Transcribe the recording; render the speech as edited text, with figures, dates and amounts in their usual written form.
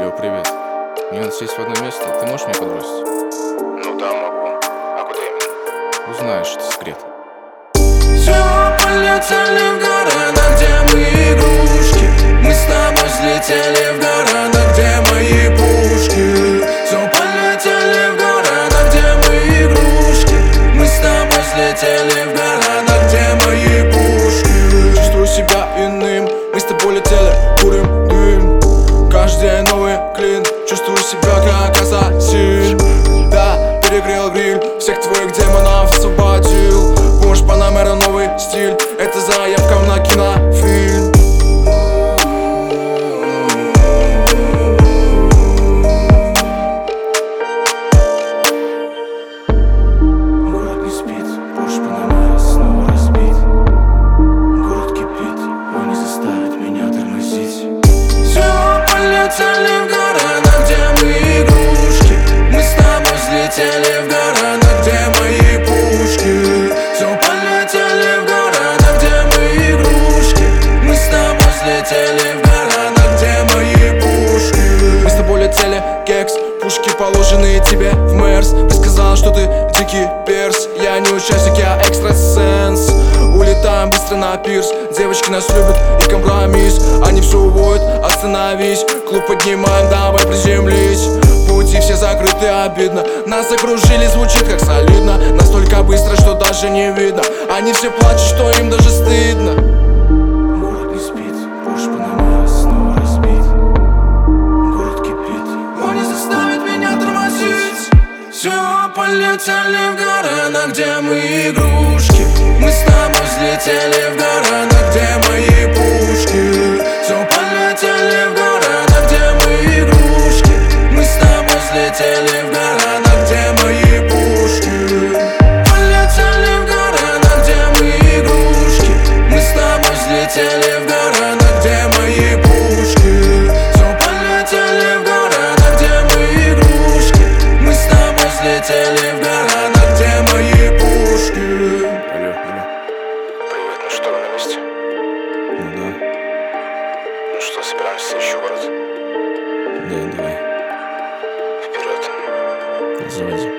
Йоу, привет. Мне надо сесть в одно место, ты можешь меня подбросить? Ну да, могу. А куда именно? Узнаешь, это секрет. Все, полетели в города, где мы игрушки. Мы с тобой слетели в города, где мои пушки. Все, полетели в города, где мы игрушки. Мы с тобой слетели в города, где мои пушки. Чувствую себя иным, мы с тобой летели, курим дым. Каждый день новый клин, чувствую себя как ассасин. Да, перегрел гриль, всех твоих демонов освободил. Porsche Panamera, новый стиль, это заявка на кинофильм. Город не спит, Porsche Panamera снова разбит. Город кипит, он не заставит меня тормозить. Все, полетели в города, где мы игрушки. Мы с тобой слетели в города, где мои пушки. Все, полетели в города, где мы игрушки. Мы с тобой слетели в города, где мои пушки. Мы с тобой летели, кекс, пушки положенные тебе в Мерс. Ты сказала, что ты дикий перс. Я не участник, я экстрасенс. Улетаем быстро на пирс. Девочки нас любят и компромисс. Они все уводят, остановись. Клуб поднимаем, давай приземлись. Пути все закрыты, обидно. Нас окружили, звучит как солидно. Настолько быстро, что даже не видно. Они все плачут, что им даже стыдно. Город не спит, Porsche Panamera снова разбит. Город кипит, он не заставит меня тормозить. Все, полетели в города, где мы игрушки. Мы с тобой слетели в города, где мои пушки. Все, полетели в города, где мы игрушки. Мы с тобой слетели в города, где мои пушки. Полетели в города, где мы игрушки. Мы с тобой слетели в города, где мои пушки. Все, полетели в города, где мы игрушки. Мы с тобой слетели в города, где мои пушки. Алло. Привет, ну что, вы на месте? Ну да. Ну что, собираемся еще в город? Да, давай. Вперед. Заводи.